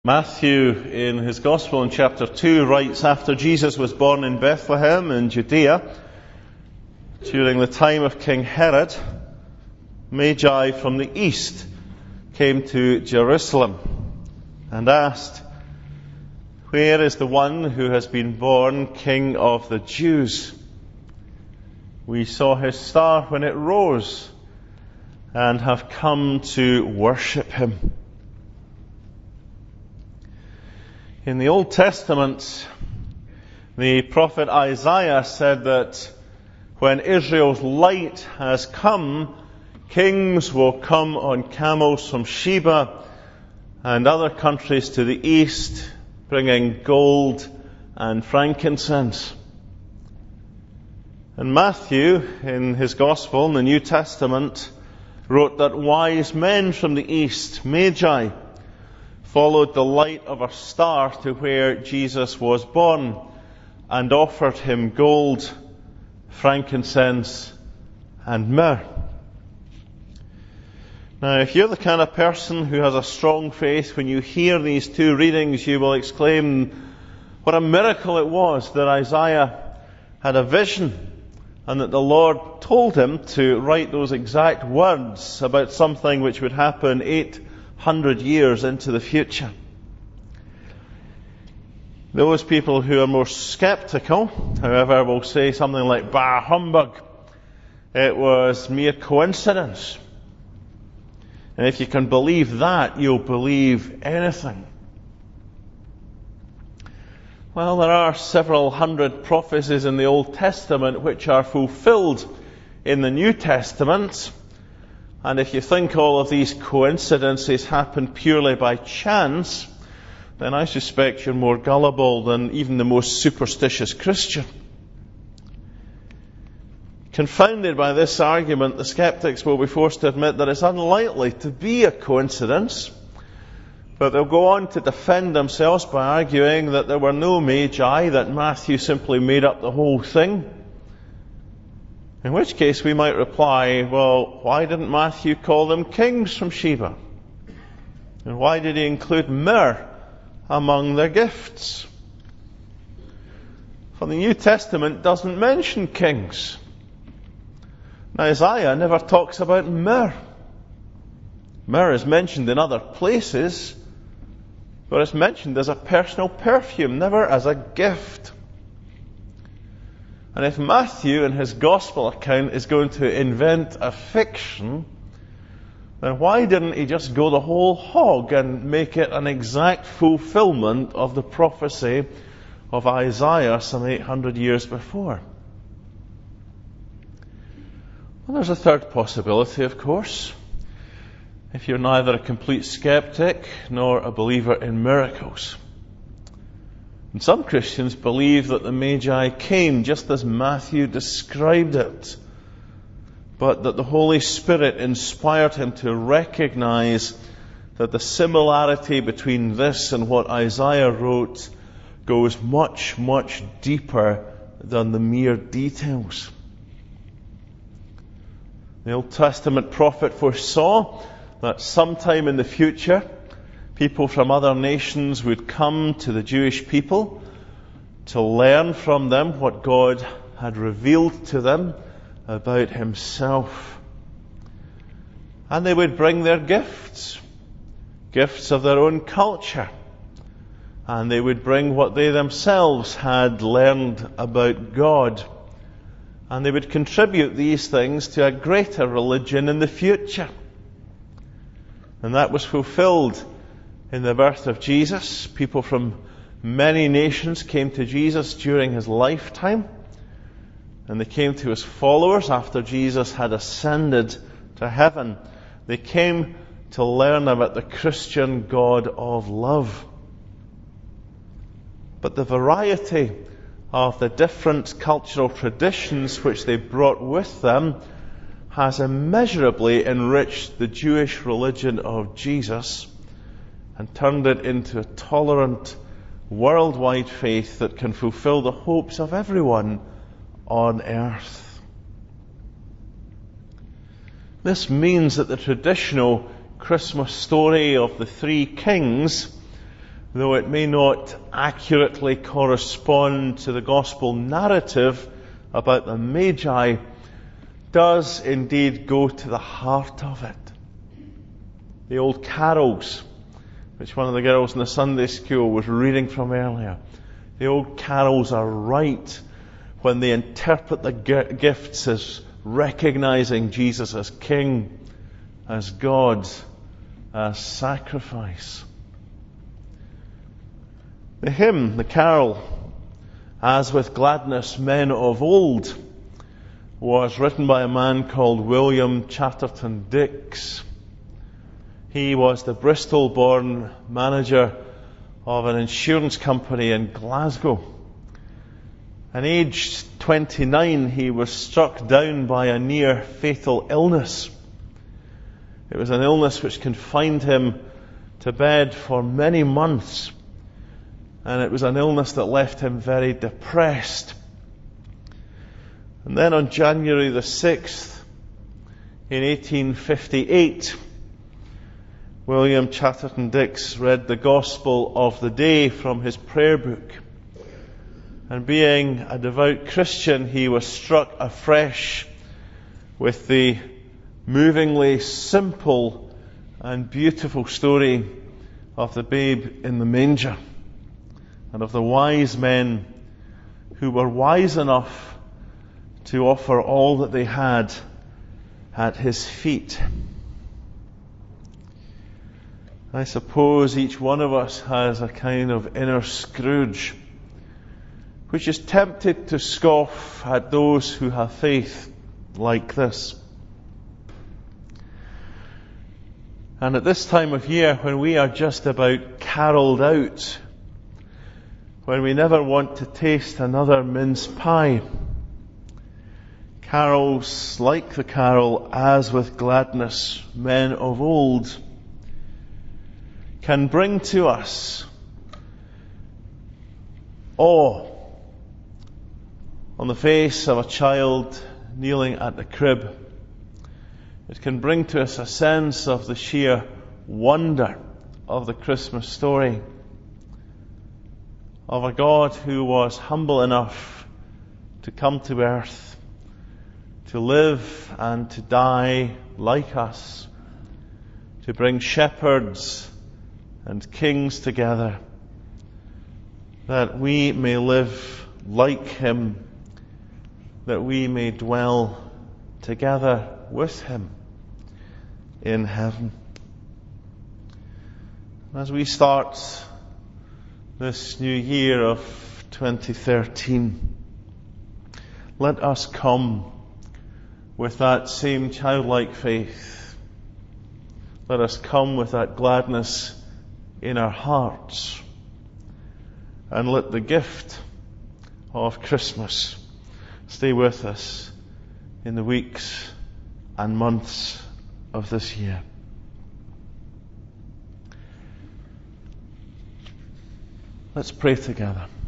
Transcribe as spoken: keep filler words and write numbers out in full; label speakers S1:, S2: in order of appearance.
S1: Matthew, in his Gospel in chapter two, writes, after Jesus was born in Bethlehem in Judea, during the time of King Herod, Magi from the east came to Jerusalem and asked, "Where is the one who has been born King of the Jews? We saw his star when it rose and have come to worship him." In the Old Testament, the prophet Isaiah said that when Israel's light has come, kings will come on camels from Sheba and other countries to the east, bringing gold and frankincense. And Matthew, in his Gospel in the New Testament, wrote that wise men from the east, Magi, followed the light of a star to where Jesus was born and offered him gold, frankincense, and myrrh. Now, if you're the kind of person who has a strong faith, when you hear these two readings, you will exclaim, what a miracle it was that Isaiah had a vision and that the Lord told him to write those exact words about something which would happen eight hundred years into the future. Those people who are more skeptical, however, will say something like, bah, humbug. It was mere coincidence. And if you can believe that, you'll believe anything. Well, there are several hundred prophecies in the Old Testament which are fulfilled in the New Testament. And if you think all of these coincidences happen purely by chance, then I suspect you're more gullible than even the most superstitious Christian. Confounded by this argument, the skeptics will be forced to admit that it's unlikely to be a coincidence, but they'll go on to defend themselves by arguing that there were no Magi, that Matthew simply made up the whole thing. In which case we might reply, well, why didn't Matthew call them kings from Sheba? And why did he include myrrh among their gifts? For the New Testament doesn't mention kings. Now, Isaiah never talks about myrrh. Myrrh is mentioned in other places, but it's mentioned as a personal perfume, never as a gift. And if Matthew, in his Gospel account, is going to invent a fiction, then why didn't he just go the whole hog and make it an exact fulfillment of the prophecy of Isaiah some eight hundred years before? Well, there's a third possibility, of course. If you're neither a complete skeptic nor a believer in miracles. And some Christians believe that the Magi came just as Matthew described it, but that the Holy Spirit inspired him to recognize that the similarity between this and what Isaiah wrote goes much, much deeper than the mere details. The Old Testament prophet foresaw that sometime in the future, people from other nations would come to the Jewish people to learn from them what God had revealed to them about himself. And they would bring their gifts, gifts of their own culture. And they would bring what they themselves had learned about God. And they would contribute these things to a greater religion in the future. And that was fulfilled in the birth of Jesus. People from many nations came to Jesus during his lifetime, and they came to his followers after Jesus had ascended to heaven. They came to learn about the Christian God of love. But the variety of the different cultural traditions which they brought with them has immeasurably enriched the Jewish religion of Jesus and turned it into a tolerant, worldwide faith that can fulfill the hopes of everyone on earth. This means that the traditional Christmas story of the three kings though it may not accurately correspond to the gospel narrative about the Magi, does indeed go to the heart of it. The old carols, which one of the girls in the Sunday school was reading from earlier, the old carols are right when they interpret the g- gifts as recognizing Jesus as King, as God, as sacrifice. The hymn, the carol, As with Gladness Men of Old, was written by a man called William Chatterton Dix. He was the Bristol-born manager of an insurance company in Glasgow. And aged twenty-nine, he was struck down by a near fatal illness. It was an illness which confined him to bed for many months. And it was an illness that left him very depressed. And then on January the sixth, in eighteen fifty-eight, William Chatterton Dix read the Gospel of the day from his prayer book. And being a devout Christian, he was struck afresh with the movingly simple and beautiful story of the babe in the manger and of the wise men who were wise enough to offer all that they had at his feet. I suppose each one of us has a kind of inner Scrooge, which is tempted to scoff at those who have faith like this. And at this time of year, when we are just about caroled out, when we never want to taste another mince pie, carols like the carol As with Gladness Men of Old can bring to us awe on the face of a child kneeling at the crib. It can bring to us a sense of the sheer wonder of the Christmas story, of a God who was humble enough to come to earth, to live and to die like us, to bring shepherds and kings together, that we may live like him, that we may dwell together with him in heaven. As we start this new year of twenty thirteen, let us come with that same childlike faith. Let us come with that gladness in our hearts, and let the gift of Christmas stay with us in the weeks and months of this year. Let's pray together.